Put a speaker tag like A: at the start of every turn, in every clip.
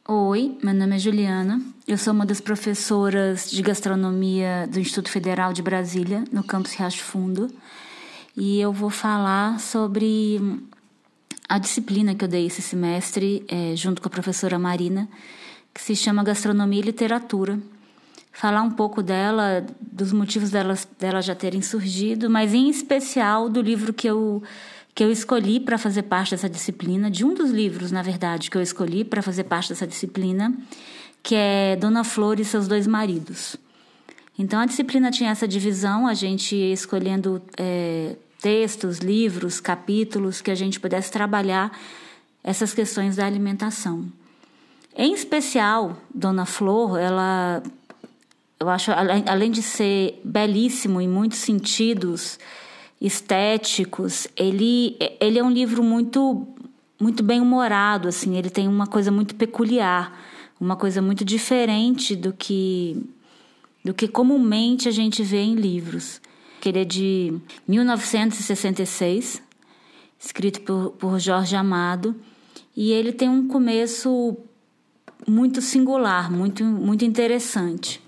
A: Oi, meu nome é Juliana. Eu sou uma das professoras de gastronomia do Instituto Federal de Brasília, no campus Riacho Fundo. E eu vou falar sobre a disciplina que eu dei esse semestre, junto com a professora Marina, que se chama Gastronomia e Literatura. Falar um pouco dela, dos motivos dela já terem surgido, mas em especial do livro que eu escolhi para fazer parte dessa disciplina, de um dos livros, na verdade, que eu escolhi para fazer parte dessa disciplina, que é Dona Flor e seus dois maridos. Então, a disciplina tinha essa divisão, a gente ia escolhendo textos, livros, capítulos, que a gente pudesse trabalhar essas questões da alimentação. Em especial, Dona Flor, eu acho, além de ser belíssimo em muitos sentidos estéticos, ele é um livro muito, muito bem-humorado, assim, ele tem uma coisa muito peculiar, uma coisa muito diferente do que comumente a gente vê em livros. Ele é de 1966, escrito por Jorge Amado, e ele tem um começo muito singular, muito, muito interessante.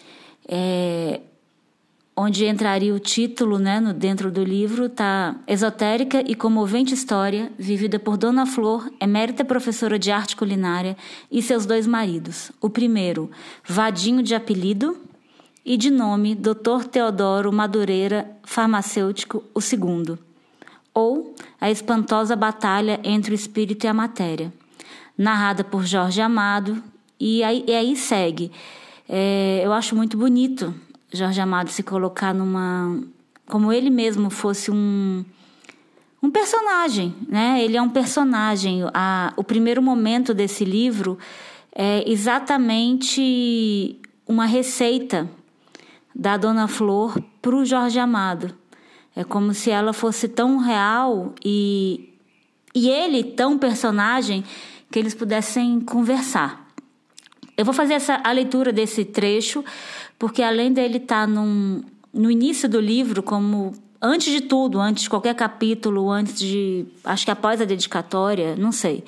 A: Onde entraria o título, né, dentro do livro, tá: Esotérica e comovente história vivida por Dona Flor, emérita professora de arte culinária, e seus dois maridos. O primeiro, Vadinho de apelido e de nome Dr. Teodoro Madureira, farmacêutico, o segundo. Ou a espantosa batalha entre o espírito e a matéria, narrada por Jorge Amado, e aí segue. Eu acho muito bonito Jorge Amado se colocar como ele mesmo fosse um personagem, né? Ele é um personagem. O primeiro momento desse livro é exatamente uma receita da Dona Flor para o Jorge Amado. É como se ela fosse tão real e ele tão personagem que eles pudessem conversar. Eu vou fazer a leitura desse trecho, porque além dele estar no início do livro, como antes de tudo, antes de qualquer capítulo, acho que após a dedicatória, não sei,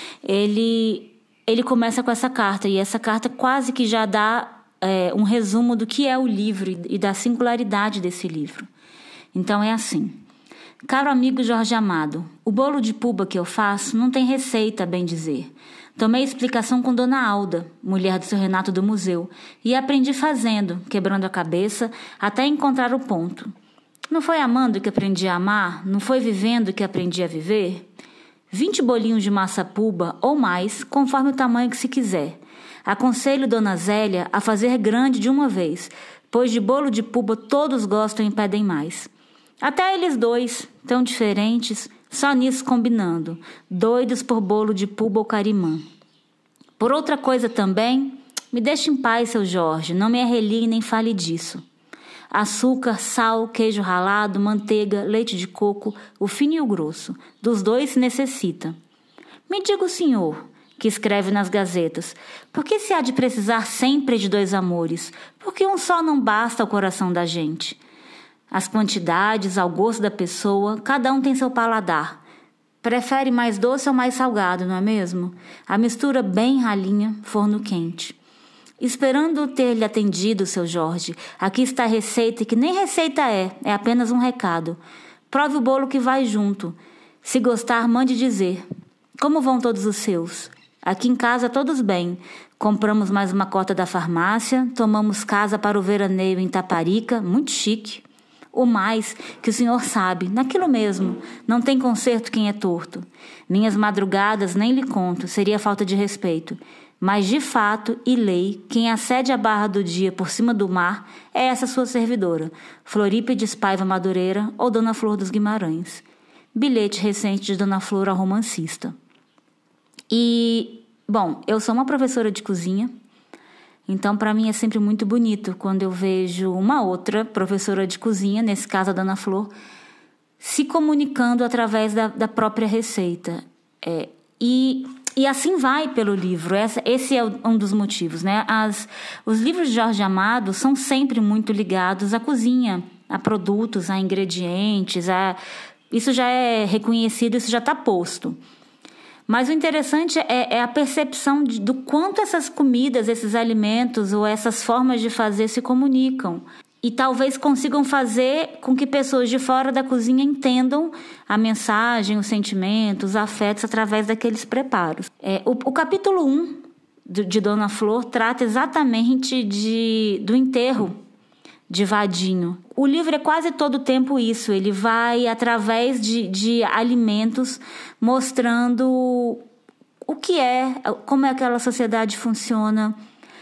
A: ele começa com essa carta, e essa carta quase que já dá um resumo do que é o livro e da singularidade desse livro. Então é assim: caro amigo Jorge Amado, o bolo de puba que eu faço não tem receita, a bem dizer. Tomei explicação com Dona Alda, mulher do seu Renato do museu, e aprendi fazendo, quebrando a cabeça, até encontrar o ponto. Não foi amando que aprendi a amar? Não foi vivendo que aprendi a viver? 20 bolinhos de massa puba, ou mais, conforme o tamanho que se quiser. Aconselho Dona Zélia a fazer grande de uma vez, pois de bolo de puba todos gostam e pedem mais. Até eles dois, tão diferentes, só nisso combinando, doidos por bolo de puba ou carimã. Por outra coisa também, me deixe em paz, seu Jorge, não me arrelie nem fale disso. Açúcar, sal, queijo ralado, manteiga, leite de coco, o fino e o grosso, dos dois se necessita. Me diga o senhor, que escreve nas gazetas, por que se há de precisar sempre de dois amores? Porque um só não basta ao coração da gente. As quantidades, ao gosto da pessoa, cada um tem seu paladar. Prefere mais doce ou mais salgado, não é mesmo? A mistura bem ralinha, forno quente. Esperando ter-lhe atendido, seu Jorge, aqui está a receita, que nem receita é apenas um recado. Prove o bolo que vai junto. Se gostar, mande dizer. Como vão todos os seus? Aqui em casa todos bem. Compramos mais uma cota da farmácia, tomamos casa para o veraneio em Taparica, muito chique. O mais que o senhor sabe, naquilo mesmo, não tem conserto quem é torto. Minhas madrugadas nem lhe conto, seria falta de respeito. Mas de fato e lei, quem acede à barra do dia por cima do mar é essa sua servidora, Florípides Paiva Madureira ou Dona Flor dos Guimarães. Bilhete recente de Dona Flor ao romancista. E, bom, eu sou uma professora de cozinha. Então, para mim é sempre muito bonito quando eu vejo uma outra professora de cozinha, nesse caso a Dona Flor, se comunicando através da própria receita. E assim vai pelo livro. Esse é um dos motivos, né? Os livros de Jorge Amado são sempre muito ligados à cozinha, a produtos, a ingredientes, isso já é reconhecido, isso já está posto. Mas o interessante é a percepção do quanto essas comidas, esses alimentos ou essas formas de fazer se comunicam. E talvez consigam fazer com que pessoas de fora da cozinha entendam a mensagem, os sentimentos, os afetos através daqueles preparos. O capítulo 1 de Dona Flor trata exatamente do enterro de Vadinho. O livro é quase todo o tempo isso. Ele vai, através de alimentos, mostrando o que como é aquela sociedade funciona,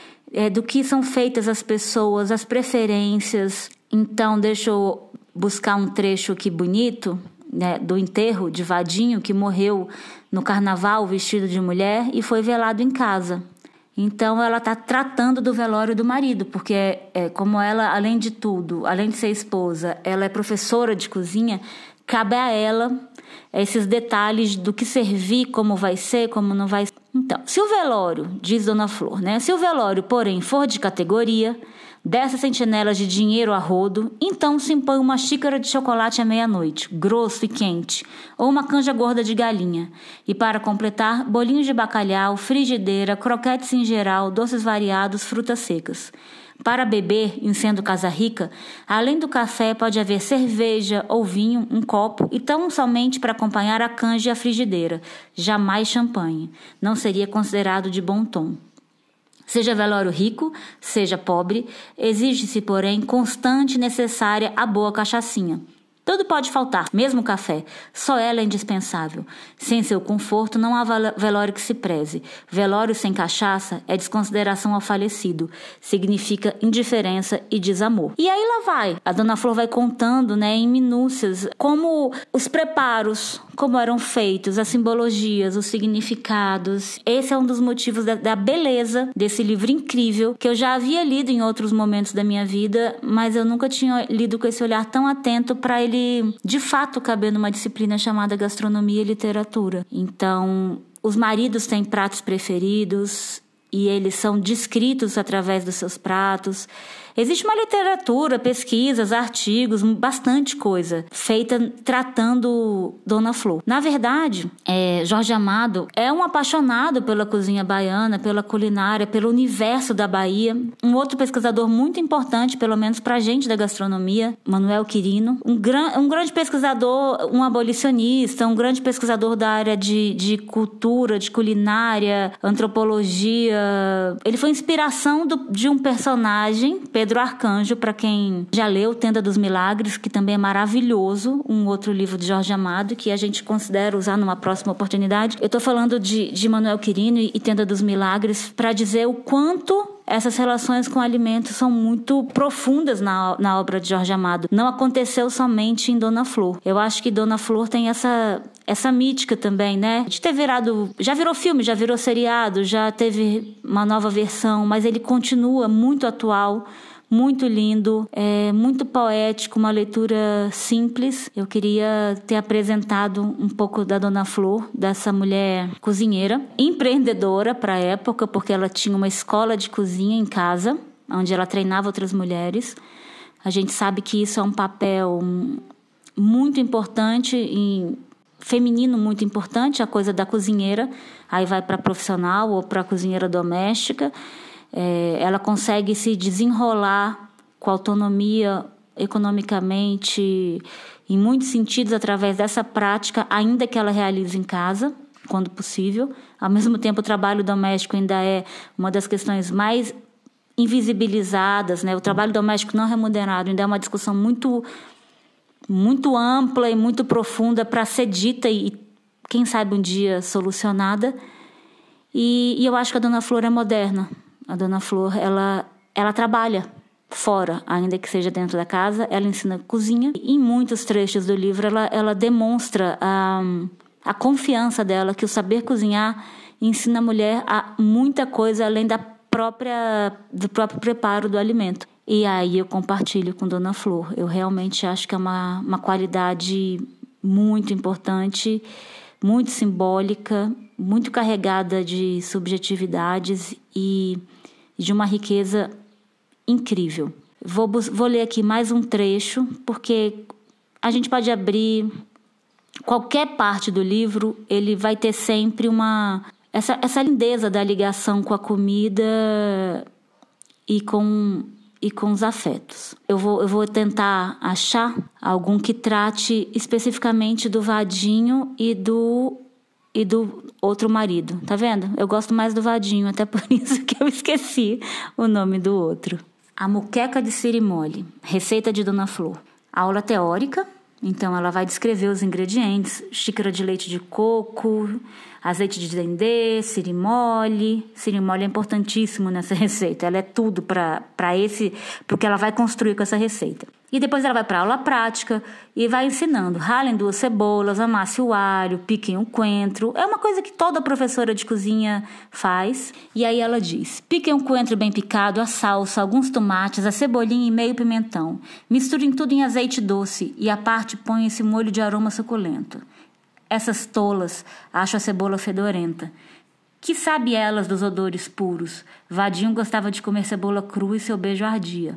A: do que são feitas as pessoas, as preferências. Então, deixa eu buscar um trecho aqui bonito, né, do enterro de Vadinho, que morreu no carnaval vestido de mulher e foi velado em casa. Então, ela está tratando do velório do marido, porque como ela, além de tudo, além de ser esposa, ela é professora de cozinha, cabe a ela esses detalhes do que servir, como vai ser, como não vai ser. Então, se o velório, diz Dona Flor, né? Se o velório, porém, for de categoria, dessas sentinelas de dinheiro a rodo, então se impõe uma xícara de chocolate à meia-noite, grosso e quente, ou uma canja gorda de galinha. E para completar, bolinhos de bacalhau, frigideira, croquetes em geral, doces variados, frutas secas. Para beber, em sendo casa rica, além do café pode haver cerveja ou vinho, um copo, e tão somente para acompanhar a canja e a frigideira, jamais champanhe. Não seria considerado de bom tom. Seja velório rico, seja pobre, exige-se, porém, constante e necessária a boa cachaçinha. Tudo pode faltar, mesmo o café. Só ela é indispensável. Sem seu conforto, não há velório que se preze. Velório sem cachaça é desconsideração ao falecido. Significa indiferença e desamor. E aí lá vai. A Dona Flor vai contando, né, em minúcias, como os preparos, como eram feitos, as simbologias, os significados. Esse é um dos motivos da beleza desse livro incrível, que eu já havia lido em outros momentos da minha vida, mas eu nunca tinha lido com esse olhar tão atento para ele de fato caber numa disciplina chamada gastronomia e literatura. Então, os maridos têm pratos preferidos e eles são descritos através dos seus pratos. Existe uma literatura, pesquisas, artigos, bastante coisa feita tratando Dona Flor. Na verdade, Jorge Amado é um apaixonado pela cozinha baiana, pela culinária, pelo universo da Bahia. Um outro pesquisador muito importante, pelo menos pra gente da gastronomia, Manuel Quirino. Um grande pesquisador, um abolicionista, um grande pesquisador da área de cultura, de culinária, antropologia. Ele foi inspiração de um personagem, Pedro Arcanjo, para quem já leu Tenda dos Milagres, que também é maravilhoso, um outro livro de Jorge Amado, que a gente considera usar numa próxima oportunidade. Eu estou falando de Manuel Quirino e Tenda dos Milagres para dizer o quanto essas relações com alimentos são muito profundas na obra de Jorge Amado. Não aconteceu somente em Dona Flor. Eu acho que Dona Flor tem essa mítica também, né? De ter já virou filme, já virou seriado, já teve uma nova versão, mas ele continua muito atual, muito lindo, muito poético, uma leitura simples. Eu queria ter apresentado um pouco da Dona Flor, dessa mulher cozinheira, empreendedora para a época, porque ela tinha uma escola de cozinha em casa, onde ela treinava outras mulheres. A gente sabe que isso é um papel muito importante, feminino muito importante, a coisa da cozinheira. Aí vai para profissional ou para cozinheira doméstica. Ela consegue se desenrolar com autonomia economicamente, em muitos sentidos, através dessa prática, ainda que ela realize em casa, quando possível. Ao mesmo tempo, o trabalho doméstico ainda é uma das questões mais invisibilizadas, né? O trabalho doméstico não remunerado ainda é uma discussão muito, muito ampla e muito profunda para ser dita e, quem sabe, um dia solucionada. E eu acho que a Dona Flor é moderna. A Dona Flor, ela trabalha fora, ainda que seja dentro da casa. Ela ensina cozinha. E em muitos trechos do livro, ela demonstra a confiança dela, que o saber cozinhar ensina a mulher a muita coisa além do próprio preparo do alimento. E aí eu compartilho com Dona Flor. Eu realmente acho que é uma qualidade muito importante, muito simbólica, muito carregada de subjetividades e de uma riqueza incrível. Vou ler aqui mais um trecho, porque a gente pode abrir qualquer parte do livro, ele vai ter sempre essa lindeza da ligação com a comida e com os afetos. Eu vou tentar achar algum que trate especificamente do Vadinho e do outro marido. Tá vendo? Eu gosto mais do Vadinho, até por isso que eu esqueci o nome do outro. A moqueca de sirimole, receita de Dona Flor. Aula teórica, então ela vai descrever os ingredientes: xícara de leite de coco, azeite de dendê, sirimole. Sirimole é importantíssimo nessa receita, ela é tudo para o que ela vai construir com essa receita. E depois ela vai para a aula prática e vai ensinando: ralem 2 cebolas, amasse o alho, piquem um coentro. É uma coisa que toda professora de cozinha faz. E aí ela diz: piquem um coentro bem picado, a salsa, alguns tomates, a cebolinha e meio pimentão. Misturem tudo em azeite doce e à parte põem esse molho de aroma suculento. Essas tolas acham a cebola fedorenta. Que sabe elas dos odores puros? Vadinho gostava de comer cebola crua e seu beijo ardia.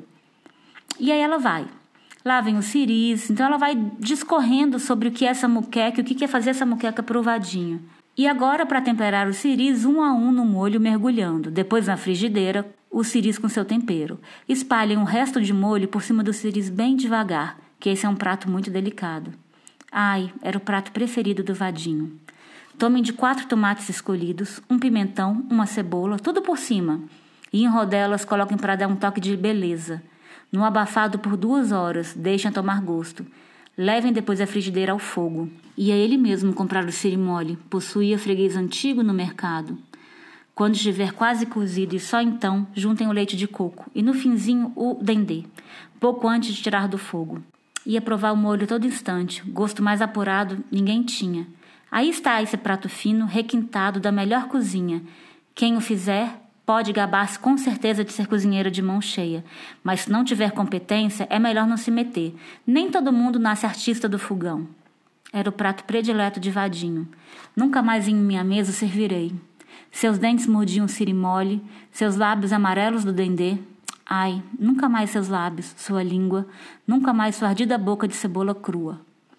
A: E aí ela vai. Lá vem o siris, então ela vai discorrendo sobre o que é essa moqueca, o que é fazer essa moqueca pro Vadinho. E agora, para temperar o siris, 1 a 1 no molho mergulhando. Depois na frigideira, o siris com seu tempero. Espalhem o resto de molho por cima do siris bem devagar, que esse é um prato muito delicado. Ai, era o prato preferido do Vadinho. Tomem de 4 tomates escolhidos, um pimentão, uma cebola, tudo por cima. E em rodelas coloquem para dar um toque de beleza. No abafado por 2 horas, deixem tomar gosto. Levem depois a frigideira ao fogo. Ia ele mesmo comprar o sirimole, possuía freguês antigo no mercado. Quando estiver quase cozido e só então, juntem o leite de coco e no finzinho o dendê, pouco antes de tirar do fogo. Ia provar o molho todo instante, gosto mais apurado ninguém tinha. Aí está esse prato fino, requintado da melhor cozinha. Quem o fizer pode gabar-se com certeza de ser cozinheira de mão cheia, mas se não tiver competência, é melhor não se meter. Nem todo mundo nasce artista do fogão. Era o prato predileto de Vadinho. Nunca mais em minha mesa servirei. Seus dentes mordiam sirimole, seus lábios amarelos do dendê. Ai, nunca mais seus lábios, sua língua, nunca mais sua ardida boca de cebola crua.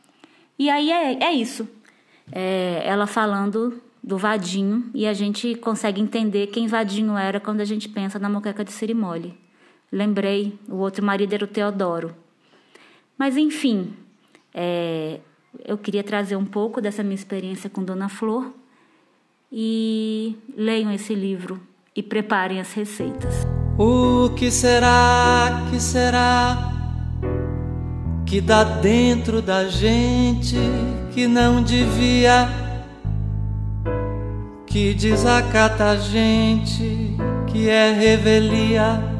A: E aí é isso. Ela falando do Vadinho, e a gente consegue entender quem Vadinho era quando a gente pensa na moqueca de sirimole. Lembrei, o outro marido era o Teodoro. Mas enfim, eu queria trazer um pouco dessa minha experiência com Dona Flor, e leiam esse livro e preparem as receitas.
B: O que será que dá dentro da gente que não devia, que desacata a gente, que é revelia?